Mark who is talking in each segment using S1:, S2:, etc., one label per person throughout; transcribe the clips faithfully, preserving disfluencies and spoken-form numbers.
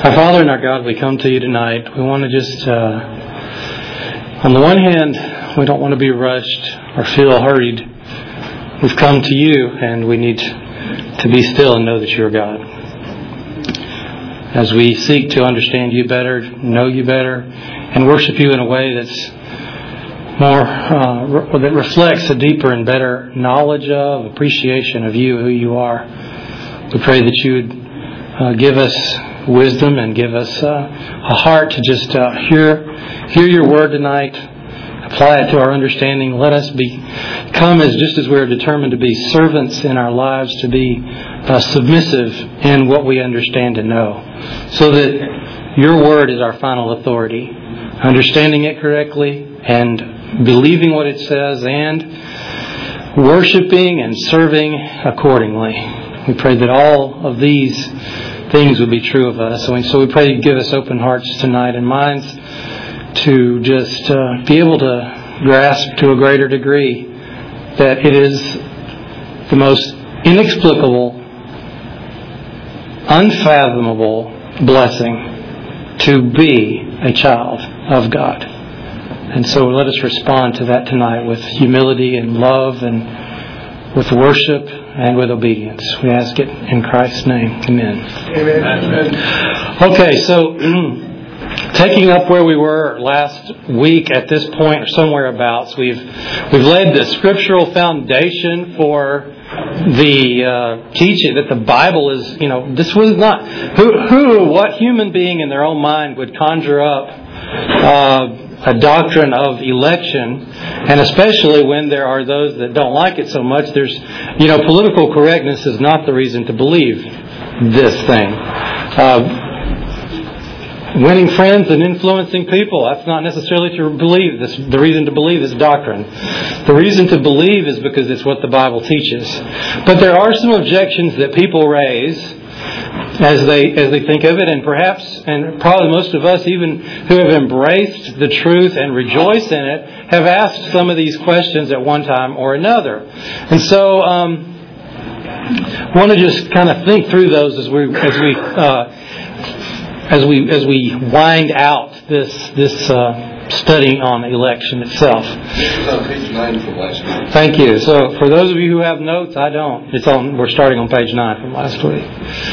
S1: Our Father and our God, we come to you tonight. We want to just, uh, on the one hand, we don't want to be rushed or feel hurried. We've come to you and we need to be still and know that you're God. As we seek to understand you better, know you better, and worship you in a way that's more, uh, that reflects a deeper and better knowledge of, appreciation of you, who you are. We pray that you would uh, give us wisdom and give us uh, a heart to just uh, hear hear your word tonight, apply it to our understanding. Let us become, as just as we're determined to be servants in our lives, to be uh, submissive in what we understand and know, so that your word is our final authority. Understanding it correctly and believing what it says and worshiping and serving accordingly. We pray that all of these things would be true of us. So we, so we pray you give us open hearts tonight and minds to just uh, be able to grasp to a greater degree that it is the most inexplicable, unfathomable blessing to be a child of God. And so let us respond to that tonight with humility and love and with worship and with obedience. We ask it in Christ's name. Amen. Amen. Okay, so taking up where we were last week at this point or somewhere abouts, we've we've laid the scriptural foundation for the uh, teaching that the Bible is, you know, this was not who who what human being in their own mind would conjure up uh, a doctrine of election, and especially when there are those that don't like it so much. There's, you know, political correctness is not the reason to believe this thing. Uh, winning friends and influencing people, that's not necessarily to believe this, the reason to believe this doctrine. The reason to believe is because it's what the Bible teaches. But there are some objections that people raise as they as they think of it, and perhaps, and probably most of us, even who have embraced the truth and rejoice in it, have asked some of these questions at one time or another. And so, um, I want to just kind of think through those as we as we uh, as we as we wind out this this uh, study on election itself.
S2: It's on page nine from last week.
S1: Thank you. So, for those of you who have notes, I don't. It's on. We're starting on page nine from last week.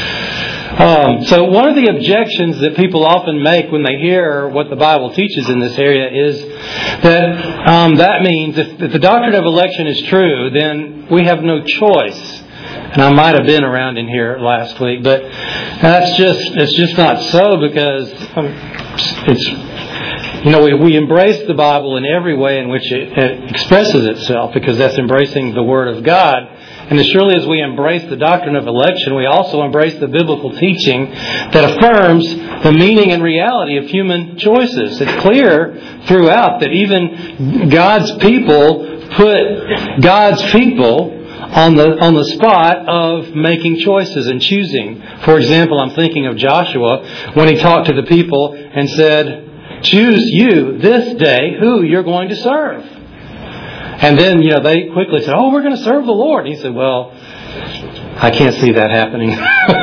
S1: Um, so one of the objections that people often make when they hear what the Bible teaches in this area is that um, that means if, if the doctrine of election is true, then we have no choice. And I might have been around in here last week, but that's just it's just not so, because um, it's you know we, we embrace the Bible in every way in which it, it expresses itself, because that's embracing the Word of God. And as surely as we embrace the doctrine of election, we also embrace the biblical teaching that affirms the meaning and reality of human choices. It's clear throughout that even God's people put God's people on the on the spot of making choices and choosing. For example, I'm thinking of Joshua when he talked to the people and said, "Choose you this day who you're going to serve." And then, you know, they quickly said, "Oh, we're going to serve the Lord." And he said, "Well, I can't see that happening."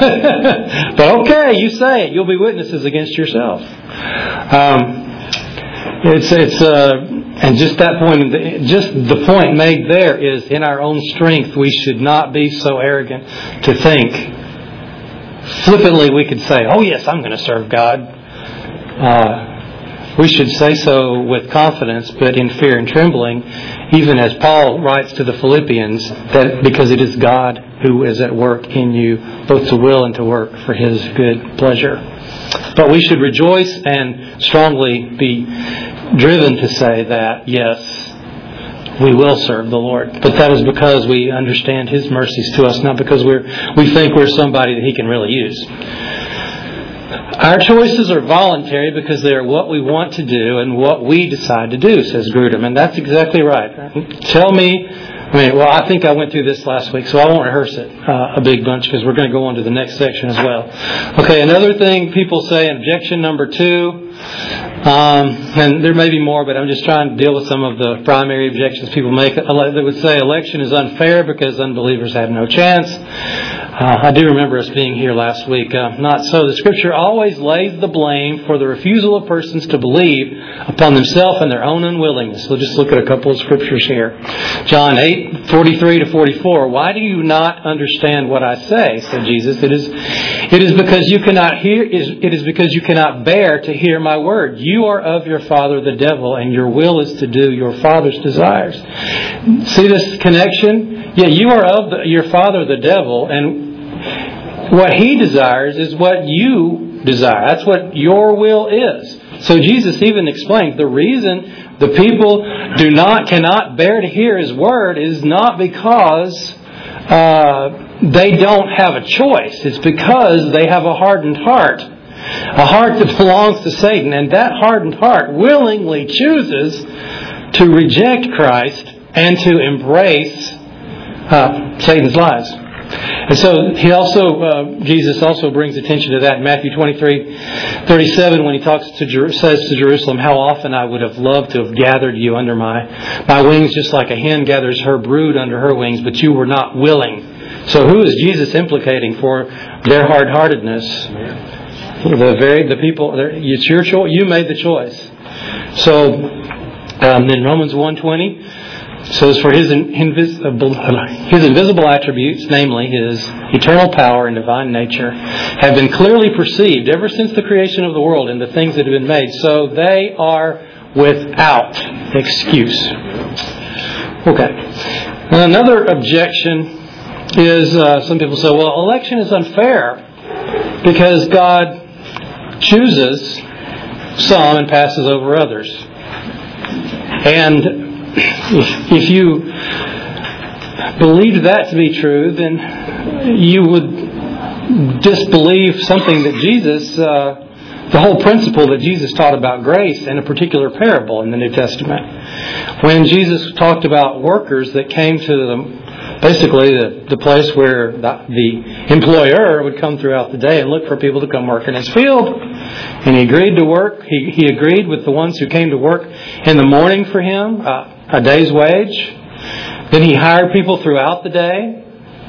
S1: But okay, you say it. You'll be witnesses against yourself. Um, it's it's uh, and just that point, just the point made there is, in our own strength, we should not be so arrogant to think flippantly we could say, "Oh yes, I'm going to serve God." Uh, We should say so with confidence, but in fear and trembling, even as Paul writes to the Philippians, that because it is God who is at work in you, both to will and to work for His good pleasure. But we should rejoice and strongly be driven to say that, yes, we will serve the Lord. But that is because we understand His mercies to us, not because we're we think we're somebody that He can really use. Our choices are voluntary because they are what we want to do and what we decide to do, says Grudem. And that's exactly right. Tell me, I mean, well, I think I went through this last week, so I won't rehearse it uh, a big bunch, because we're going to go on to the next section as well. Okay, another thing people say, objection number two, um, and there may be more, but I'm just trying to deal with some of the primary objections people make. They would say election is unfair because unbelievers have no chance. Uh, I do remember us being here last week. Uh, not so. The Scripture always lays the blame for the refusal of persons to believe upon themselves and their own unwillingness. We'll just look at a couple of Scriptures here. John eight, forty-three to forty-four. Why do you not understand what I say? Said Jesus. It is, it is because you cannot hear. It is because you cannot bear to hear my word. You are of your father the devil, and your will is to do your father's desires. See this connection? Yeah, you are of the, your father the devil, and what he desires is what you desire. That's what your will is. So Jesus even explains the reason the people do not, cannot bear to hear His word is not because uh, they don't have a choice. It's because they have a hardened heart. A heart that belongs to Satan. And that hardened heart willingly chooses to reject Christ and to embrace uh, Satan's lies. And so he also, uh, Jesus also brings attention to that in Matthew twenty-three, thirty-seven, when he talks to Jer- says to Jerusalem, "How often I would have loved to have gathered you under my my wings, just like a hen gathers her brood under her wings, but you were not willing." So who is Jesus implicating for their hard-heartedness? The very the people. It's your choice. You made the choice. So um, in Romans one twenty. says, "For his invisible, his invisible attributes, namely His eternal power and divine nature, have been clearly perceived ever since the creation of the world and the things that have been made. So they are without excuse." Okay. And another objection is, uh, some people say, well, election is unfair because God chooses some and passes over others. And If, if you believed that to be true, then you would disbelieve something that Jesus, uh, the whole principle that Jesus taught about grace in a particular parable in the New Testament. When Jesus talked about workers that came to the, basically the, the place where the, the employer would come throughout the day and look for people to come work in his field. And he agreed to work. He, he agreed with the ones who came to work in the morning for him, uh, a day's wage. Then he hired people throughout the day,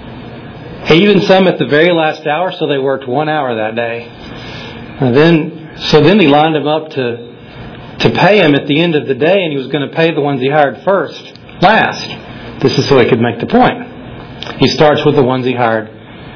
S1: even some at the very last hour, so they worked one hour that day. And then, so then he lined them up to to pay him at the end of the day, and he was going to pay the ones he hired first, last. This is so he could make the point. He starts with the ones he hired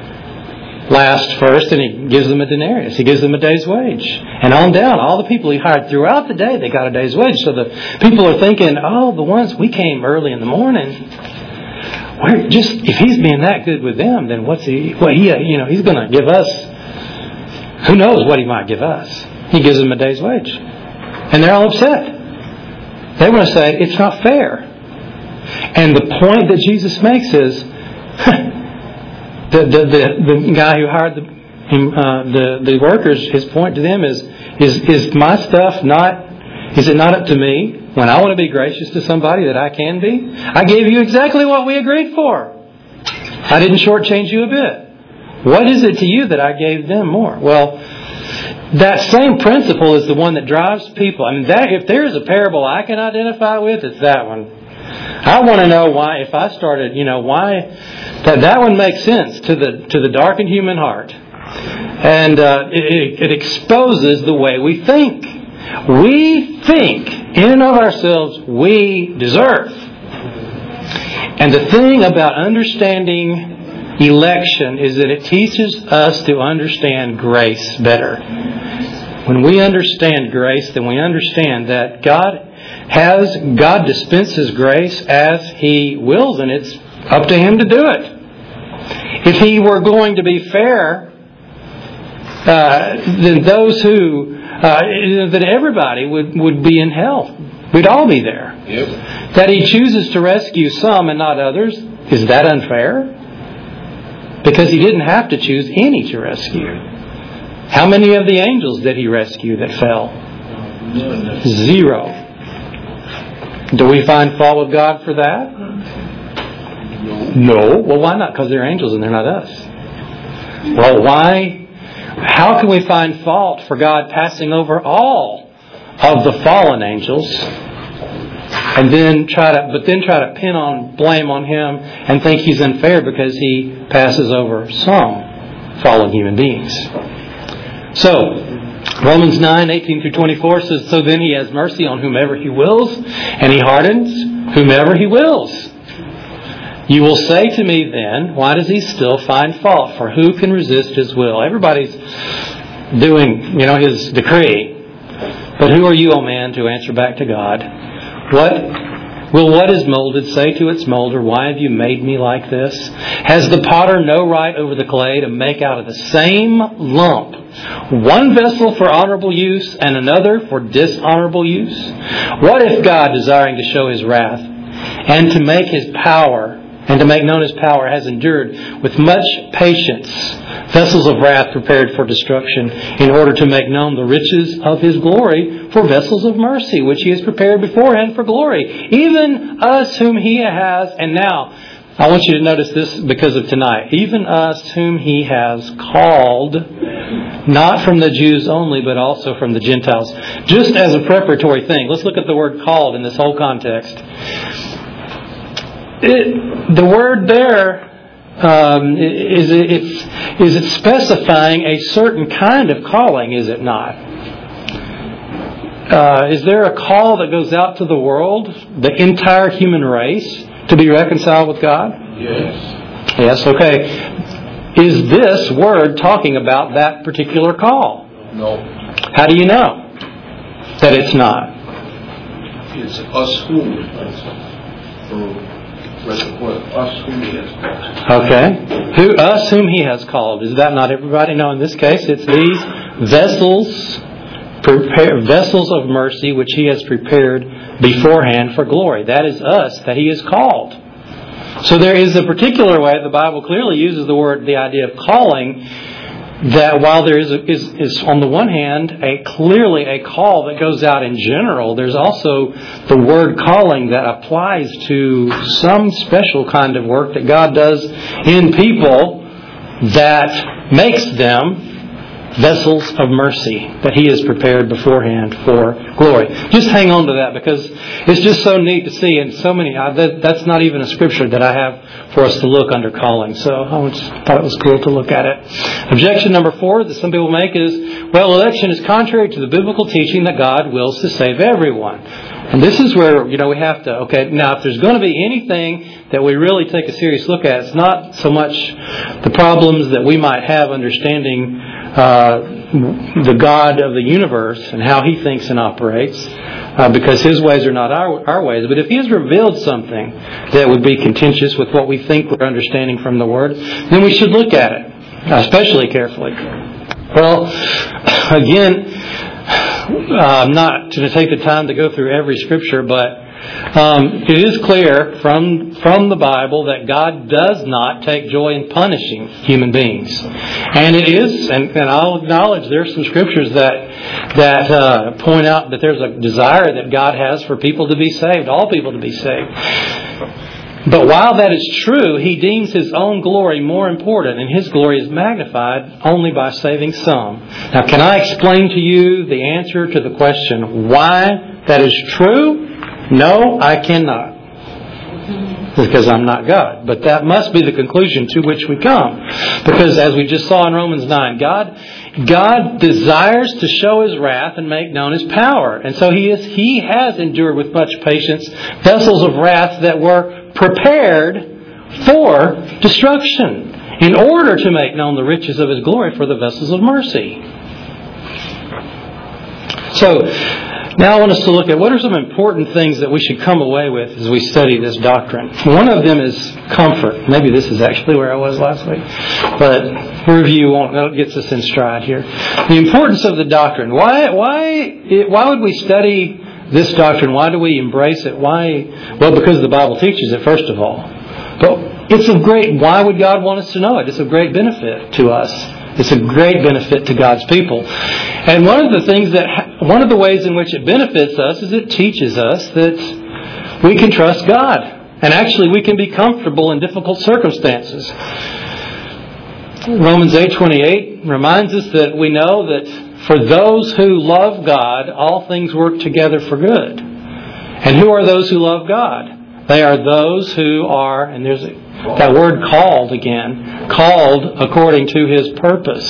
S1: last first, and he gives them a denarius. He gives them a day's wage. And on down, all the people he hired throughout the day, they got a day's wage. So the people are thinking, oh, the ones we came early in the morning, we're just, if he's being that good with them, then what's he, well, he, you know, he's going to give us, who knows what he might give us. He gives them a day's wage. And they're all upset. They want to say, it's not fair. And the point that Jesus makes is, The, the the the guy who hired the uh, the the workers, his point to them is is is my stuff not? Is it not up to me when I want to be gracious to somebody that I can be? I gave you exactly what we agreed for. I didn't shortchange you a bit. What is it to you that I gave them more? Well, that same principle is the one that drives people. I mean, that if there's a parable I can identify with, it's that one. I want to know why, if I started, you know, why that that one makes sense to the to the darkened human heart, and uh, it, it exposes the way we think. We think in and of ourselves we deserve. And the thing about understanding election is that it teaches us to understand grace better. When we understand grace, then we understand that God has God dispenses grace as He wills, and it's up to Him to do it. If He were going to be fair, uh, then those who uh, that everybody would, would be in hell. We'd all be there. Yep. That He chooses to rescue some and not others, is that unfair? Because He didn't have to choose any to rescue. How many of the angels did He rescue that fell? Zero. Do we find fault with God for that? No. Well, why not? Because they're angels and they're not us. Well, why? How can we find fault for God passing over all of the fallen angels and then try to, but then try to pin on blame on him and think he's unfair because he passes over some fallen human beings. So, Romans nine, eighteen through twenty-four says, so then he has mercy on whomever he wills, and he hardens whomever he wills. You will say to me then, why does he still find fault? For who can resist his will? Everybody's doing, you know, his decree. But who are you, O man, to answer back to God? What will what is molded say to its molder, why have you made me like this? Has the potter no right over the clay to make out of the same lump one vessel for honorable use and another for dishonorable use? What if God, desiring to show his wrath and to make his power and to make known his power, has endured with much patience vessels of wrath prepared for destruction, in order to make known the riches of his glory for vessels of mercy, which he has prepared beforehand for glory, even us whom he has, and now, I want you to notice this because of tonight, even us whom he has called, not from the Jews only, but also from the Gentiles, just as a preparatory thing. Let's look at the word called in this whole context. It, the word there, um, is, it, it's, is it specifying a certain kind of calling, is it not? Uh, is there a call that goes out to the world, the entire human race, to be reconciled with God?
S2: Yes.
S1: Yes, okay. Is this word talking about that particular call?
S2: No.
S1: How do you know that it's not?
S2: It's us whom. For us whom he has called.
S1: Okay. Who, us whom he has called. Is that not everybody? No, in this case, it's these vessels, prepare, vessels of mercy, which he has prepared beforehand for glory. That is us that he has called. So there is a particular way the Bible clearly uses the word, the idea of calling, that while there is, a, is, is on the one hand a clearly a call that goes out in general, there's also the word calling that applies to some special kind of work that God does in people that makes them vessels of mercy that he has prepared beforehand for glory. Just hang on to that because it's just so neat to see, and so many, uh, that, that's not even a scripture that I have for us to look under calling. So I just thought it was cool to look at it. Objection number four that some people make is, well, election is contrary to the biblical teaching that God wills to save everyone. And this is where, you know, we have to, okay, now if there's going to be anything that we really take a serious look at, it's not so much the problems that we might have understanding uh, the God of the universe and how he thinks and operates, uh, because his ways are not our, our ways. But if he has revealed something that would be contentious with what we think we're understanding from the Word, then we should look at it, especially carefully. Well, again, Uh, I'm not going to take the time to go through every scripture, but um, it is clear from from the Bible that God does not take joy in punishing human beings, and it is, and, and I'll acknowledge there's some scriptures that that uh, point out that there's a desire that God has for people to be saved, all people to be saved. But while that is true, he deems his own glory more important, and his glory is magnified only by saving some. Now, can I explain to you the answer to the question why that is true? No, I cannot. Because I'm not God. But that must be the conclusion to which we come. Because as we just saw in Romans nine, God God desires to show his wrath and make known his power. And so he is he has endured with much patience vessels of wrath that were prepared for destruction, in order to make known the riches of his glory for the vessels of mercy. So, now I want us to look at what are some important things that we should come away with as we study this doctrine. One of them is comfort. Maybe this is actually where I was last week, but review won't, that gets us in stride here. The importance of the doctrine. Why, why, why would we study this doctrine? Why do we embrace it? Why? Well, because the Bible teaches it, first of all. But it's of great, why would God want us to know it? It's of great benefit to us. It's a great benefit to God's people. And one of the things that, one of the ways in which it benefits us is it teaches us that we can trust God. And actually we can be comfortable in difficult circumstances. Romans eight twenty-eight reminds us that we know that for those who love God, all things work together for good. And who are those who love God? They are those who are, and there's a, that word called again, called according to His purpose.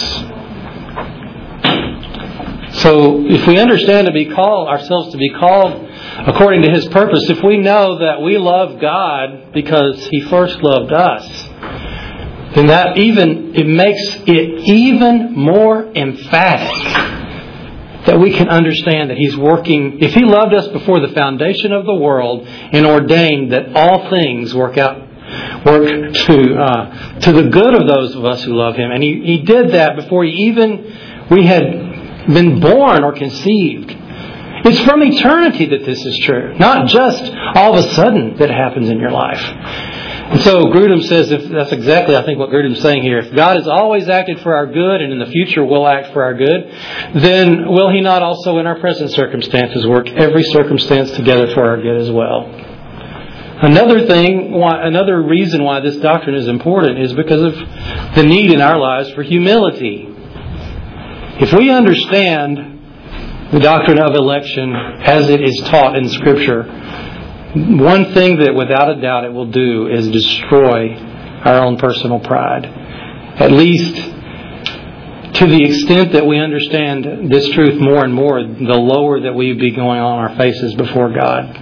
S1: So if we understand to be called, ourselves to be called according to His purpose, if we know that we love God because He first loved us, then that even, it makes it even more emphatic that we can understand that He's working. If He loved us before the foundation of the world and ordained that all things work out, work to uh, to the good of those of us who love Him, and He, he did that before He even we had been born or conceived. It's from eternity that this is true, not just all of a sudden that it happens in your life. And so Grudem says, if that's exactly, I think, what Grudem's saying here. If God has always acted for our good and in the future will act for our good, then will He not also in our present circumstances work every circumstance together for our good as well? Another thing, why, another reason why this doctrine is important is because of the need in our lives for humility. If we understand the doctrine of election as it is taught in Scripture, one thing that without a doubt it will do is destroy our own personal pride. At least to the extent that we understand this truth more and more, the lower that we be going on our faces before God.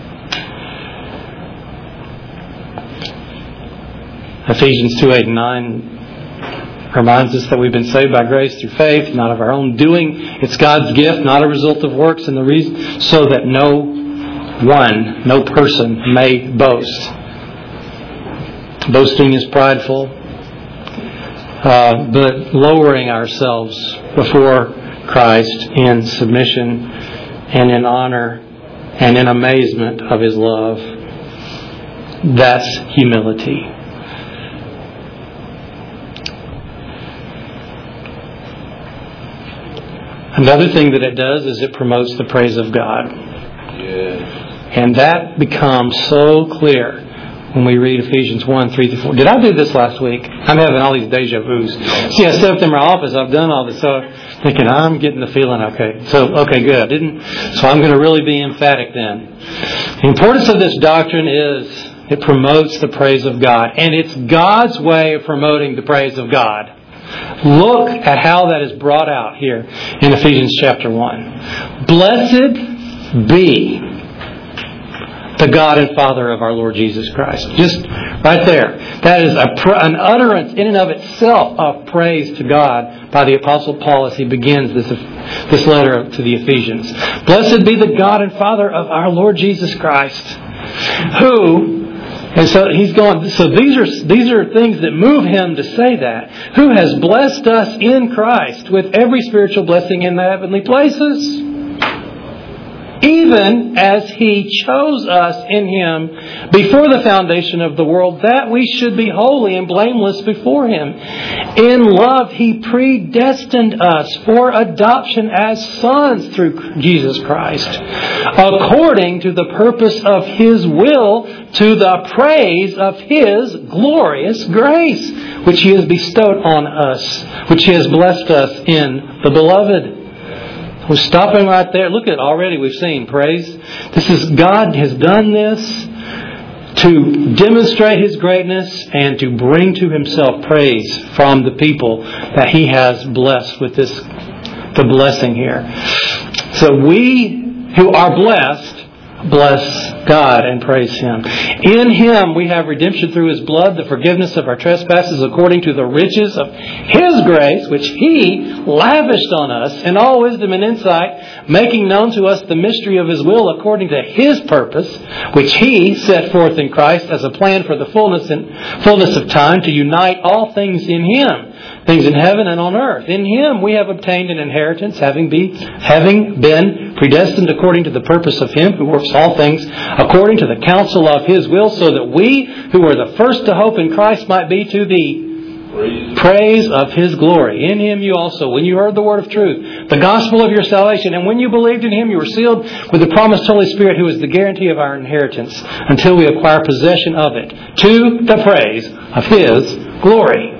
S1: Ephesians two, eight and nine reminds us that we've been saved by grace through faith, not of our own doing. It's God's gift, not a result of works, and the reason so that no one, no person may boast. Boasting is prideful, uh, but lowering ourselves before Christ in submission and in honor and in amazement of His love, that's humility. Another thing that it does is it promotes the praise of God.
S2: Yes.
S1: And that becomes so clear when we read Ephesians one, three to four. Did I do this last week? I'm having all these deja vus. See, I stepped in my office. I've done all this. So thinking, I'm getting the feeling, okay. So, okay, good. I didn't. So I'm going to really be emphatic then. The importance of this doctrine is it promotes the praise of God. And it's God's way of promoting the praise of God. Look at how that is brought out here in Ephesians chapter one. Blessed be the God and Father of our Lord Jesus Christ. Just right there. That is a, an utterance in and of itself of praise to God by the Apostle Paul as he begins this, this letter to the Ephesians. Blessed be the God and Father of our Lord Jesus Christ, who... And so he's going, so these are these are things that move him to say that. Who has blessed us in Christ with every spiritual blessing in the heavenly places, even as He chose us in Him before the foundation of the world, that we should be holy and blameless before Him. In love, He predestined us for adoption as sons through Jesus Christ, according to the purpose of His will, to the praise of His glorious grace, which He has bestowed on us, which He has blessed us in the Beloved. We're stopping right there. Look at it already. We've seen praise. This is God has done this to demonstrate His greatness and to bring to Himself praise from the people that He has blessed with this, the blessing here. So we who are blessed, bless God and praise Him. In Him we have redemption through His blood, the forgiveness of our trespasses according to the riches of His grace, which He lavished on us in all wisdom and insight, making known to us the mystery of His will according to His purpose, which He set forth in Christ as a plan for the fullness and fullness of time, to unite all things in Him, things in heaven and on earth. In Him we have obtained an inheritance, having be having been predestined according to the purpose of Him who works all things according to the counsel of His will, so that we who are the first to hope in Christ might be to the praise of His glory. In Him you also, when you heard the word of truth, the gospel of your salvation, and when you believed in Him, you were sealed with the promised Holy Spirit, who is the guarantee of our inheritance, until we acquire possession of it, to the praise of His glory.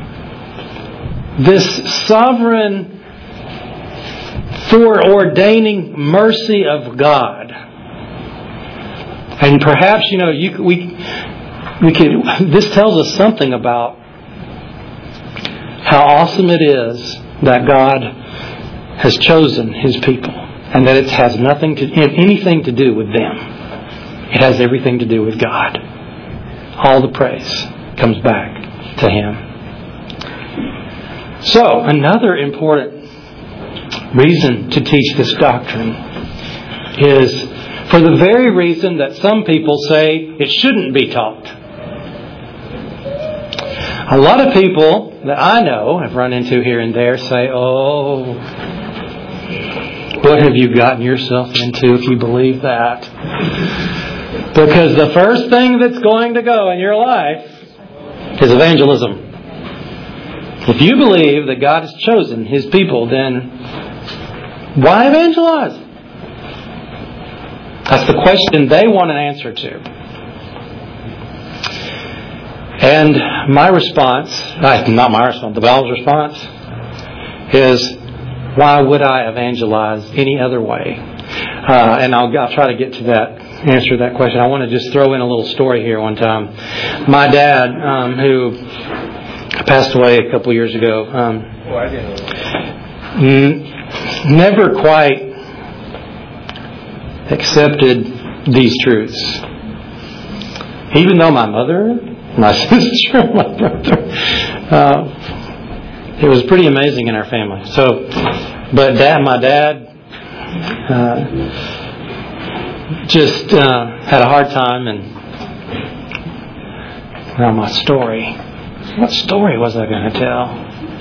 S1: This sovereign foreordaining mercy of God And perhaps, you know, you, we we could. This tells us something about how awesome it is that God has chosen His people, and that it has nothing to anything to do with them. It has everything to do with God. All the praise comes back to Him. So, another important reason to teach this doctrine is for the very reason that some people say it shouldn't be taught. A lot of people that I know, I've run into here and there, say, oh, what have you gotten yourself into if you believe that? Because the first thing that's going to go in your life is evangelism. If you believe that God has chosen His people, then why evangelize? That's the question they want an answer to. And my response, not my response, the Bible's response is, why would I evangelize any other way? Uh, and I'll, I'll try to get to that, answer that question. I want to just throw in a little story here one time. My dad, um, who passed away a couple years ago, um,
S2: Oh, I didn't know.
S1: n- never quite accepted these truths. Even though my mother, my sister, my brother, uh, it was pretty amazing in our family. So, but dad, my dad, uh, just uh, had a hard time, and now my story. What story was I going to tell?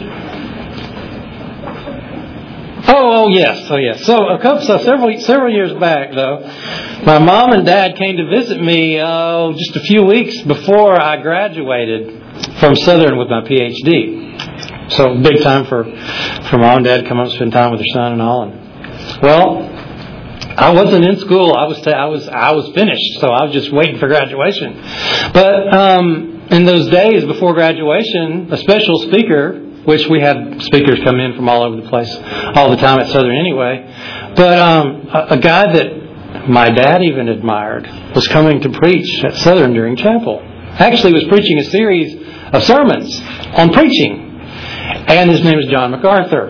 S1: Oh, oh yes, oh yes. So a couple, so several several years back, though, my mom and dad came to visit me uh, just a few weeks before I graduated from Southern with my P H D. So big time for for mom and dad to come up and spend time with their son and all. And well, I wasn't in school. I was t- I was I was finished, so I was just waiting for graduation. But um, in those days before graduation, a special speaker, which we had speakers come in from all over the place all the time at Southern anyway. But um, a, a guy that my dad even admired was coming to preach at Southern during chapel. Actually, he was preaching a series of sermons on preaching. And his name is John MacArthur.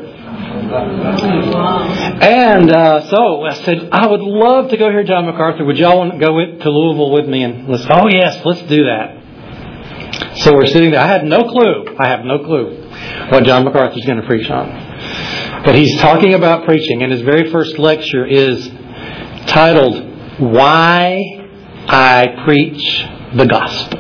S1: And uh, so I said, I would love to go hear John MacArthur. Would y'all want to go with, to Louisville with me? And let's, oh yes, let's do that. So we're sitting there. I had no clue. I have no clue what John MacArthur is going to preach on. But he's talking about preaching, and his very first lecture is titled, Why I Preach the Gospel.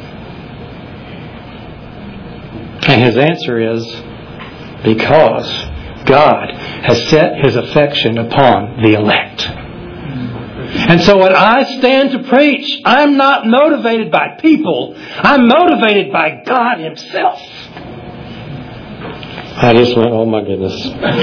S1: And his answer is, because God has set His affection upon the elect. And so when I stand to preach, I'm not motivated by people. I'm motivated by God Himself. I just went, oh my goodness.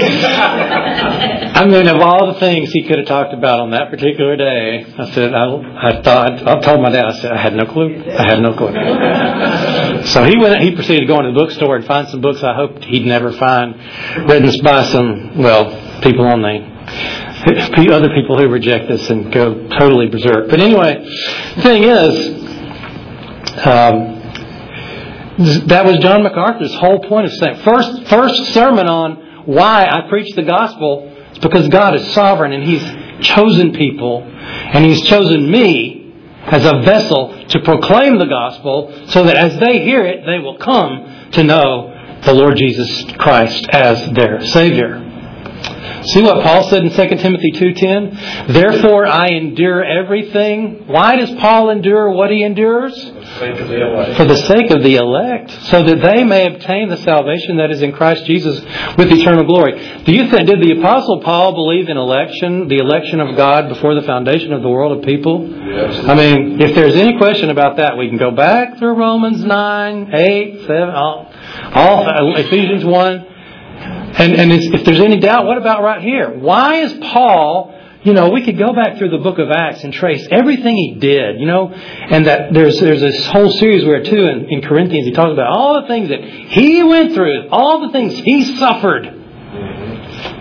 S1: I mean, of all the things he could have talked about on that particular day, I said, I, I thought, I told my dad, I said, I had no clue. I had no clue. So he went, he proceeded to go into the bookstore and find some books I hoped he'd never find, written by some, well, people on the, other people who reject this and go totally berserk. But anyway, the thing is, um, that was John MacArthur's whole point of saying, first, first sermon on why I preach the gospel is because God is sovereign and He's chosen people and He's chosen me as a vessel to proclaim the gospel so that as they hear it, they will come to know the Lord Jesus Christ as their Savior. See what Paul said in Second Timothy two ten? Therefore I endure everything. Why does Paul endure what he endures? For the sake of the elect, so that they may obtain the salvation that is in Christ Jesus with eternal glory. Do you think, did the Apostle Paul believe in election, the election of God before the foundation of the world of people?
S2: Yes.
S1: I mean, if there's any question about that, we can go back through Romans nine, eight, seven, all, all Ephesians one. And, and if there's any doubt, what about right here? Why is Paul, you know, we could go back through the book of Acts and trace everything he did, you know, and that there's there's this whole series where, too, in, in Corinthians, he talks about all the things that he went through, all the things he suffered.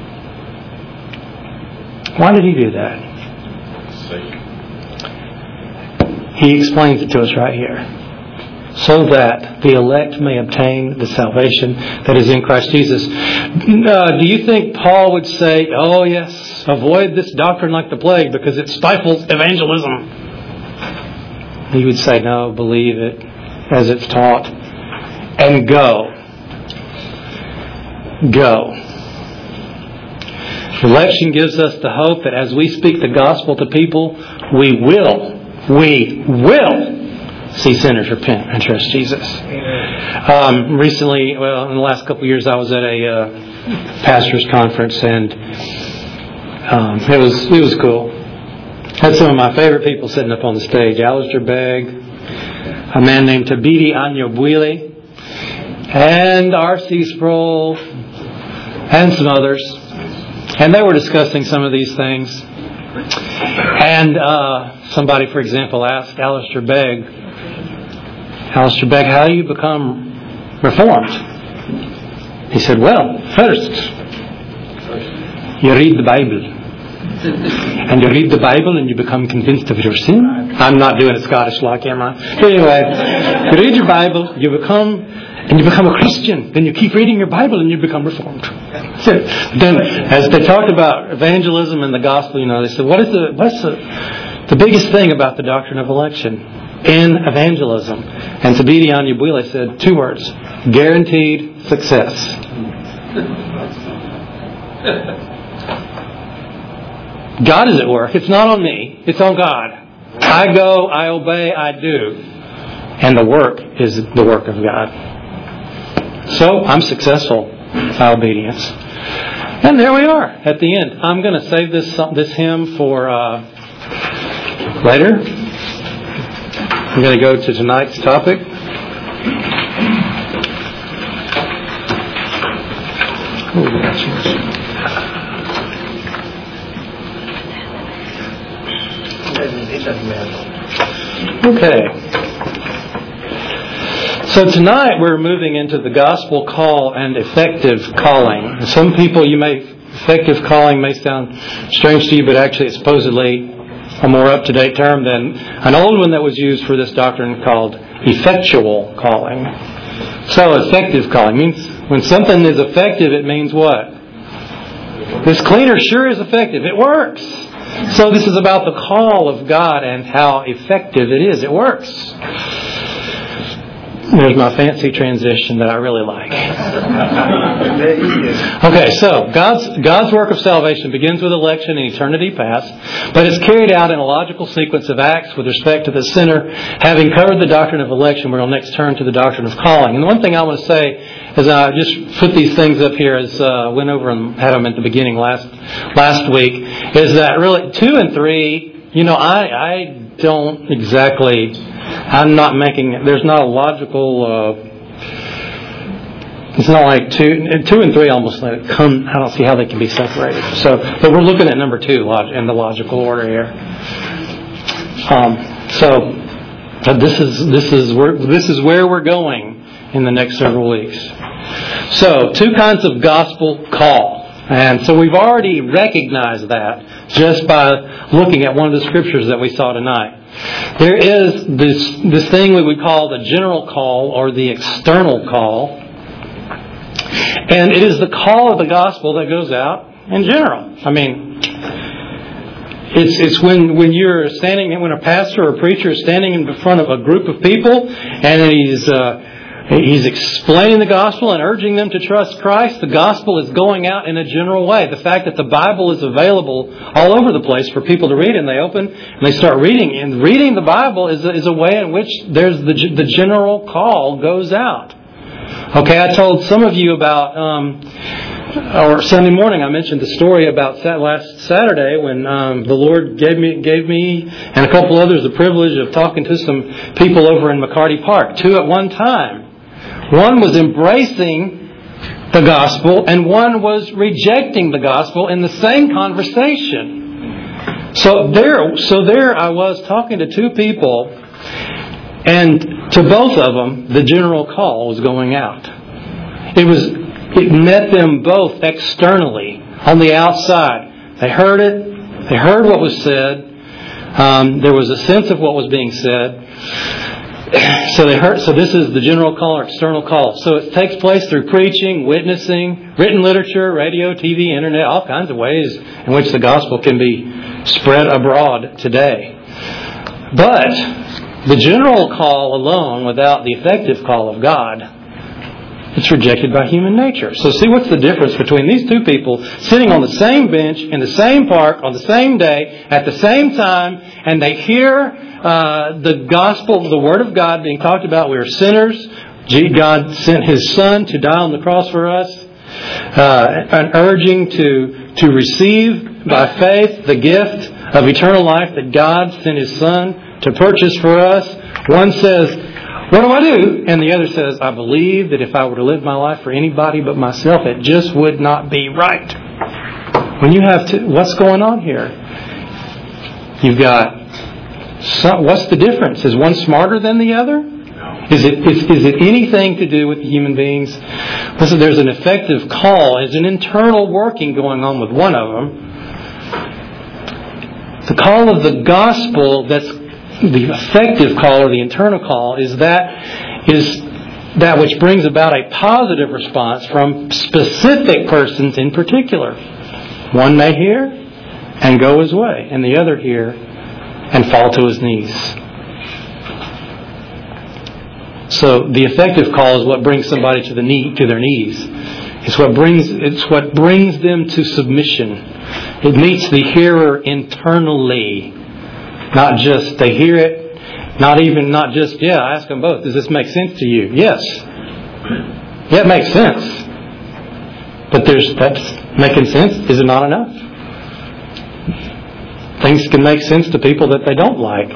S1: Why did he do that? He explains it to us right here. So that the elect may obtain the salvation that is in Christ Jesus. Uh, do you think Paul would say, oh yes, avoid this doctrine like the plague because it stifles evangelism? He would say, no, believe it as it's taught and go. Go. Election gives us the hope that as we speak the gospel to people, we will, we will see sinners repent and trust Jesus. Um, recently, well, in the last couple of years, I was at a uh, pastor's conference, and um, it was it was cool. Had some of my favorite people sitting up on the stage: Alistair Begg, a man named Thabiti Anyabwile, and R C Sproul, and some others. And they were discussing some of these things. And uh, somebody, for example, asked Alistair Begg, Alistair Begg, how do you become reformed? He said, well, first, you read the Bible. And you read the Bible and you become convinced of your sin. I'm not doing it Scottish like, am I? Anyway, you read your Bible, you become, and you become a Christian. Then you keep reading your Bible and you become reformed. So, then, as they talked about evangelism and the gospel, you know, they said, what is the, what's the, the biggest thing about the doctrine of election in evangelism? And Thabiti Anyabwile said two words: guaranteed success. God is at work. It's not on me. It's on God. I go, I obey, I do. And the work is the work of God. So I'm successful by obedience. And there we are at the end. I'm going to save this this hymn for uh, later. I'm going to go to tonight's topic. Oh, that's Okay. So tonight we're moving into the gospel call and effective calling. Some people, you may, effective calling may sound strange to you, but actually it's supposedly a more up-to-date term than an old one that was used for this doctrine called effectual calling. So effective calling means when something is effective, it means what? This cleaner sure is effective. It works. So this is about the call of God and how effective it is. It works. There's my fancy transition that I really like. Okay, so God's God's work of salvation begins with election in eternity past, but it's carried out in a logical sequence of acts with respect to the sinner. Having covered the doctrine of election, we'll next turn to the doctrine of calling. And the one thing I want to say is I just put these things up here as uh, went over and had them at the beginning last last week, is that really two and three, you know, I I don't exactly... I'm not making, there's not a logical, uh, it's not like two, two and three almost like come, I don't see how they can be separated. So, but we're looking at number two in the logical order here. Um, so, this is, this is where, this is where we're going in the next several weeks. So, two kinds of gospel call. And so we've already recognized that just by looking at one of the scriptures that we saw tonight. There is this this thing we would call the general call or the external call. And it is the call of the gospel that goes out in general. I mean, it's it's when, when you're standing, when a pastor or a preacher is standing in front of a group of people and he's uh, He's explaining the gospel and urging them to trust Christ. The gospel is going out in a general way. The fact that the Bible is available all over the place for people to read, and they open and they start reading. And reading the Bible is a, is a way in which there's the the general call goes out. Okay, I told some of you about, um, or Sunday morning, I mentioned the story about last Saturday when um, the Lord gave me gave me and a couple others the privilege of talking to some people over in McCarty Park, two at one time. One was embracing the gospel and one was rejecting the gospel in the same conversation. So there, so there I was talking to two people, and to both of them, the general call was going out. It was, it met them both externally on the outside. They heard it. They heard what was said. Um, there was a sense of what was being said. So they heard. So this is the general call or external call. So it takes place through preaching, witnessing, written literature, radio, T V, internet, all kinds of ways in which the gospel can be spread abroad today. But the general call alone, without the effective call of God, it's rejected by human nature. So see what's the difference between these two people sitting on the same bench in the same park on the same day at the same time, and they hear uh, the gospel, the Word of God being talked about. We are sinners. God sent His Son to die on the cross for us. Uh, an urging to, to receive by faith the gift of eternal life that God sent His Son to purchase for us. One says, what do I do? And the other says, I believe that if I were to live my life for anybody but myself, it just would not be right. When you have to, what's going on here? You've got, some, what's the difference? Is one smarter than the other? Is it, is, is it anything to do with the human beings? Listen, there's an effective call. There's an internal working going on with one of them. The call of the gospel, that's the effective call or the internal call, is that is that which brings about a positive response from specific persons in particular. One may hear and go his way, and the other hear and fall to his knees. So the effective call is what brings somebody to the knee to their knees. It's what brings it's what brings them to submission. It meets the hearer internally. Not just they hear it, not even not just, yeah, I ask them both, does this make sense to you? Yes. Yeah, it makes sense. But there's that's making sense. Is it not enough? Things can make sense to people that they don't like.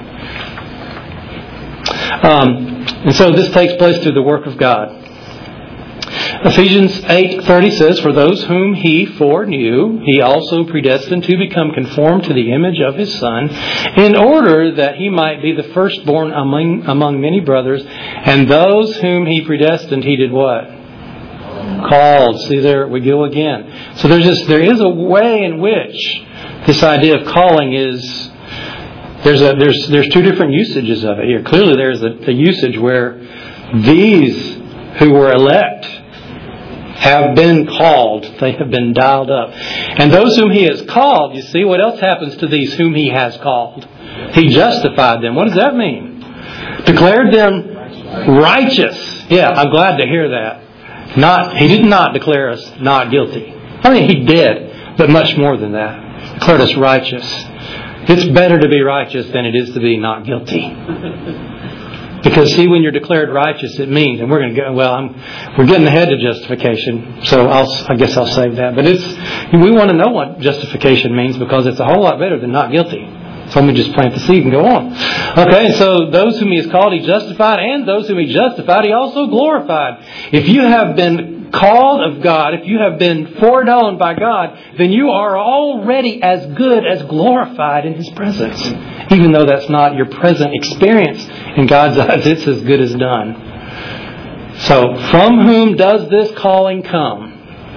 S1: Um, and so this takes place through the work of God. Ephesians eight thirty says, for those whom He foreknew, He also predestined to become conformed to the image of His Son, in order that He might be the firstborn among, among many brothers. And those whom He predestined, He did what? Called. See, there we go again. So there's this, there is a way in which this idea of calling is, there's a there's there's two different usages of it here. Clearly there's a, a usage where these who were elect have been called. They have been dialed up. And those whom He has called, you see, what else happens to these whom He has called? He justified them. What does that mean? Declared them righteous. Yeah, I'm glad to hear that. Not He did not declare us not guilty. I mean, He did, but much more than that. Declared us righteous. It's better to be righteous than it is to be not guilty. Because see, when you're declared righteous, it means, and we're going to go, well, I'm, we're getting ahead to justification, so I'll, I guess I'll save that. But it's, we want to know what justification means because it's a whole lot better than not guilty. So let me just plant the seed and go on. Okay, and so those whom He has called, He justified, and those whom He justified, He also glorified. If you have been called of God, if you have been foreknown by God, then you are already as good as glorified in His presence. Even though that's not your present experience, in God's eyes, it's as good as done. So, from whom does this calling come?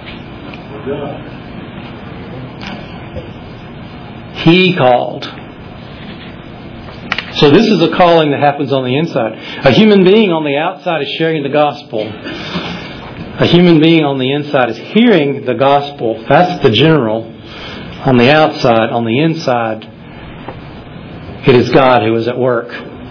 S1: He called. So this is a calling that happens on the inside. A human being on the outside is sharing the gospel. A human being on the inside is hearing the gospel. That's the general. On the outside, on the inside, it is God who is at work.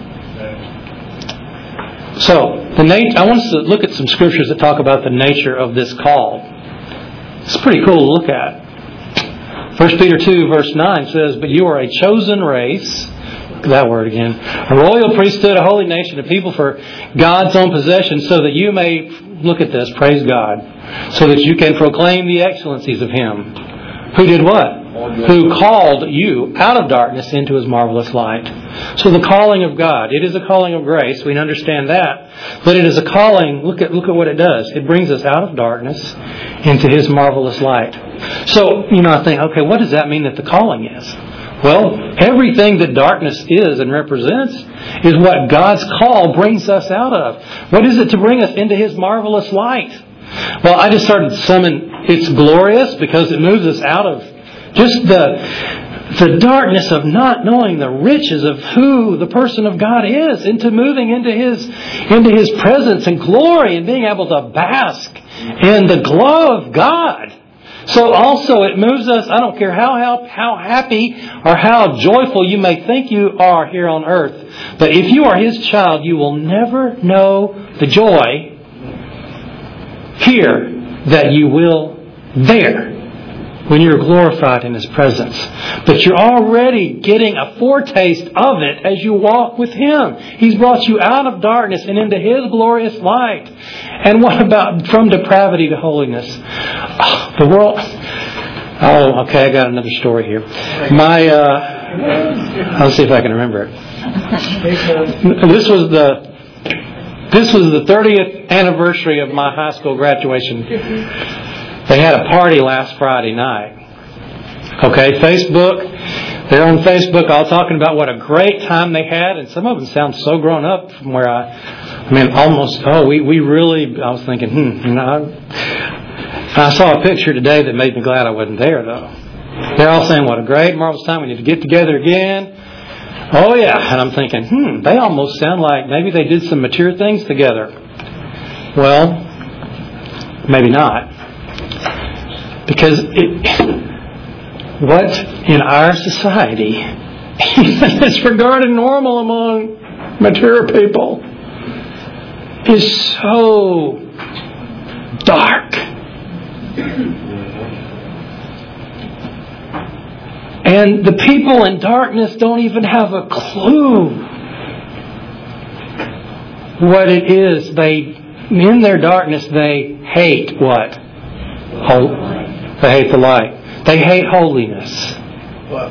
S1: So, the nat- I want us to look at some scriptures that talk about the nature of this call. It's pretty cool to look at. First Peter two verse nine says, but you are a chosen race. Look at that word again. A royal priesthood, a holy nation, a people for God's own possession, so that you may, look at this, praise God, so that you can proclaim the excellencies of Him. Who did what? Who called you out of darkness into His marvelous light. So the calling of God, it is a calling of grace. We understand that. But it is a calling, look at look at what it does. It brings us out of darkness into His marvelous light. So, you know, I think, okay, what does that mean that the calling is? Well, everything that darkness is and represents is what God's call brings us out of. What is it to bring us into His marvelous light? Well, I just started summing, it's glorious because it moves us out of just the the darkness of not knowing the riches of who the person of God is, into moving into His into His presence and glory and being able to bask in the glow of God. So also it moves us, I don't care how, how, how happy or how joyful you may think you are here on earth, but if you are His child, you will never know the joy here that you will there when you're glorified in His presence. But you're already getting a foretaste of it as you walk with Him. He's brought you out of darkness and into His glorious light. And what about from depravity to holiness? Oh, the world... Oh, okay, I got another story here. My, uh... I'll see if I can remember it. This was the... This was the thirtieth anniversary of my high school graduation. They had a party last Friday night. Okay, Facebook. They're on Facebook all talking about what a great time they had. And some of them sound so grown up from where I... I mean, almost... Oh, we, we really... I was thinking, hmm, you know... I, I saw a picture today that made me glad I wasn't there, though. They're all saying, what a great, marvelous time. We need to get together again. Oh, yeah. And I'm thinking, hmm, they almost sound like maybe they did some mature things together. Well, maybe not. Because it, what in our society is regarded normal among mature people is so dark. And the people in darkness don't even have a clue what it is. They, in their darkness, they hate what? Hol- they hate the light. They hate holiness.
S2: What?